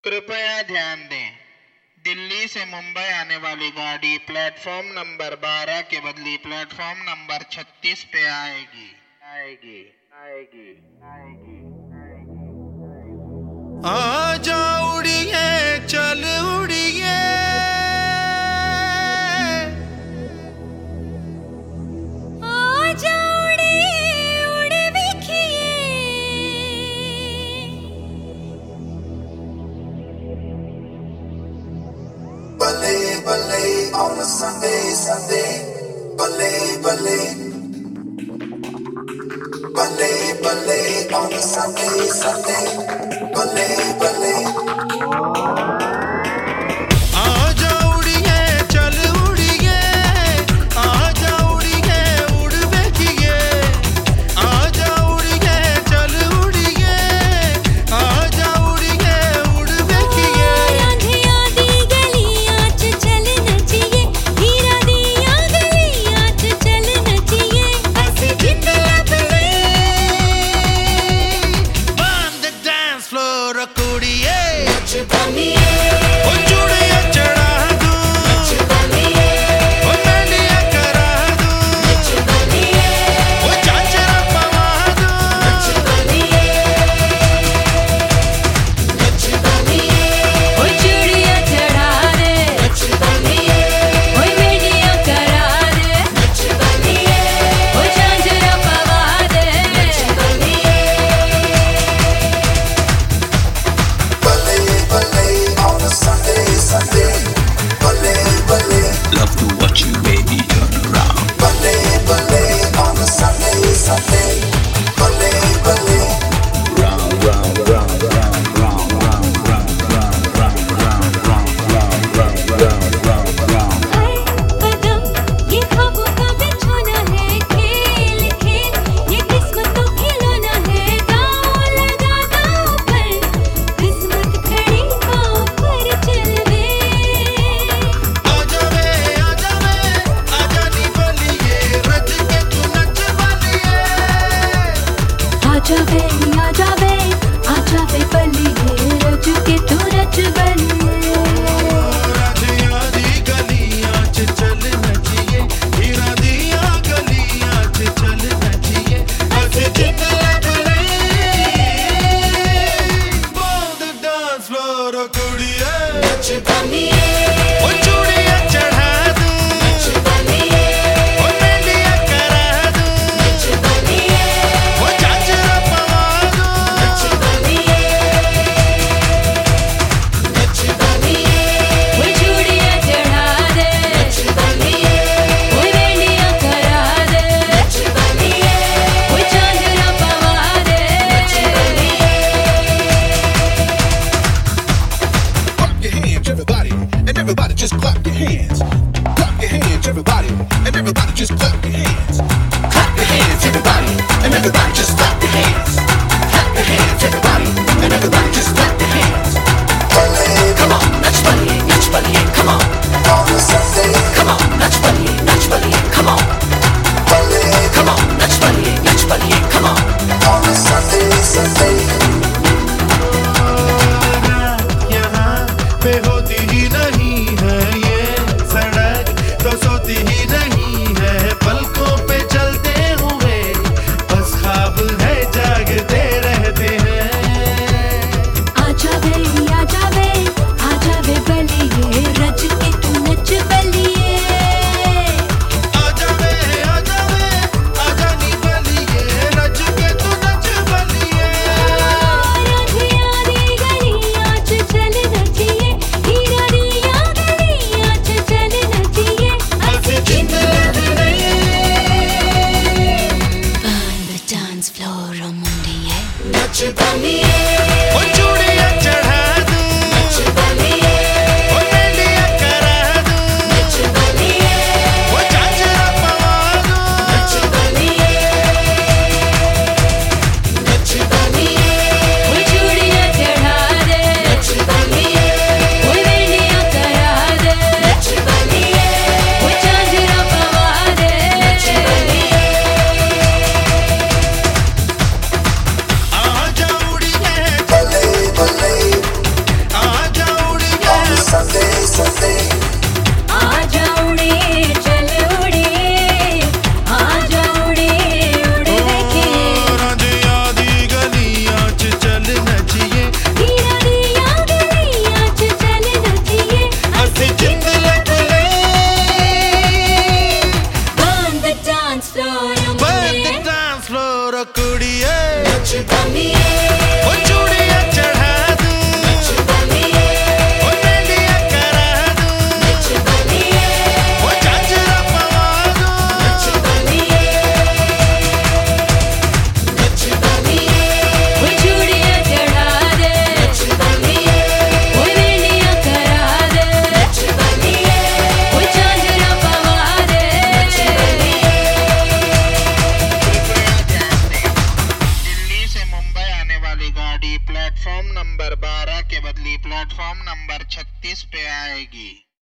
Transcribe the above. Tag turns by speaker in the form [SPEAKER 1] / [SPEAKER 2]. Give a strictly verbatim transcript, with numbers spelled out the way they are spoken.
[SPEAKER 1] कृपया ध्यान दें, दिल्ली से मुंबई आने वाली गाड़ी प्लेटफॉर्म नंबर बारह के बदले प्लेटफॉर्म नंबर छत्तीस पे आएगी आएगी आएगी आएगी
[SPEAKER 2] आजा उड़िए चल उड़िए
[SPEAKER 3] आजा उड़िए उड़ बिखिए
[SPEAKER 4] Ballet, ballet on a Sunday, Sunday. Ballet, ballet. Ballet, ballet on a Sunday, Sunday. Ballet, ballet.
[SPEAKER 2] आजा उड़िए चल उड़िए आजा उड़िए उड़ बेखिए आजा उड़िए चल उड़िए आजा उड़िए उड़ बेखिए
[SPEAKER 3] आंधियां दी गलियां च चल नचिए हीरा दियां गलियां च चल नचिए ऐसी जिंद लबले
[SPEAKER 2] on the dance floor कुड़िए
[SPEAKER 3] नच बनिए
[SPEAKER 2] ओ चूड़िया चढ़ा दूं
[SPEAKER 3] नच बनिए
[SPEAKER 2] ओ मेहंदिया करा दूं
[SPEAKER 3] नच बनिए
[SPEAKER 2] ओ चांचरा पवा दूं
[SPEAKER 3] नच बनिए नच बनिए ओ चूड़ियां चढ़ा दे नच बनिए ओ मेहंदियां करा दे नच बनिए ओ झांझरा पवा दे नच बनिए
[SPEAKER 4] Ballet, ballet on a Sunday, Sunday. Ballet, ballet.
[SPEAKER 5] Love to watch you, baby, turn around.
[SPEAKER 4] Ballet, ballet on a Sunday, Sunday. Ballet, ballet.
[SPEAKER 5] Round, round, round, round, round, round, round, round, round, round, round, round, round, round, round, round.
[SPEAKER 3] हर कदम ये ख्वाबों का बिछोना है खेल खेल ये किस्मत तो खिलौना है दांव लगा दांव पर किस्मत खड़ी पाँव पर चल वे
[SPEAKER 2] आजा वे आजा वे आजा नी बलिए रच के तू नच बलिए
[SPEAKER 3] आजा वे आजा वे आजा वे बलिए रज के तू रच बलिए
[SPEAKER 2] राधिया दी गलियां च चल नचिए हीरा दिया गलियां च चल नचिए ऐसे जिंद लबले on the dance floor कुड़िए
[SPEAKER 3] नच बनिए
[SPEAKER 2] ओ चूड़िया चढ़ा दूं
[SPEAKER 3] नच बनिए
[SPEAKER 2] ओ मेहंदिया करा दूं
[SPEAKER 3] नच बनिए
[SPEAKER 2] ओ चांचरा पवा दूं
[SPEAKER 3] नच बनिए नच बनिए वो चूड़ियां चढ़ा दे नच बनिए वो मेहंदियां करा दे नच बनिए वो झांझरा पवा दे नच बनिए
[SPEAKER 6] Clap your hands, everybody, and everybody just clap your hands. Clap your hands, everybody, and everybody just clap your hands. Clap your hands, everybody, and everybody just clap your hands. Clap your hands, everybody, and everybody just clap your hands.
[SPEAKER 4] Ballet
[SPEAKER 6] Come on, natch bunny, natch bunny, come on.
[SPEAKER 4] on a Sunday.
[SPEAKER 6] Come on, natch bunny, natch bunny, come on.
[SPEAKER 4] Ballet
[SPEAKER 6] Come on, natch bunny, natch bunny, come on.
[SPEAKER 4] on a Sunday, Sunday.
[SPEAKER 2] यहाँ पे होती ही नहीं है ये सड़क तो सोती ही नहीं है पलकों पे चलते हुए बस ख्वाब है जागते रहते हैं
[SPEAKER 1] प्लेटफॉर्म नंबर छत्तीस पे आएगी।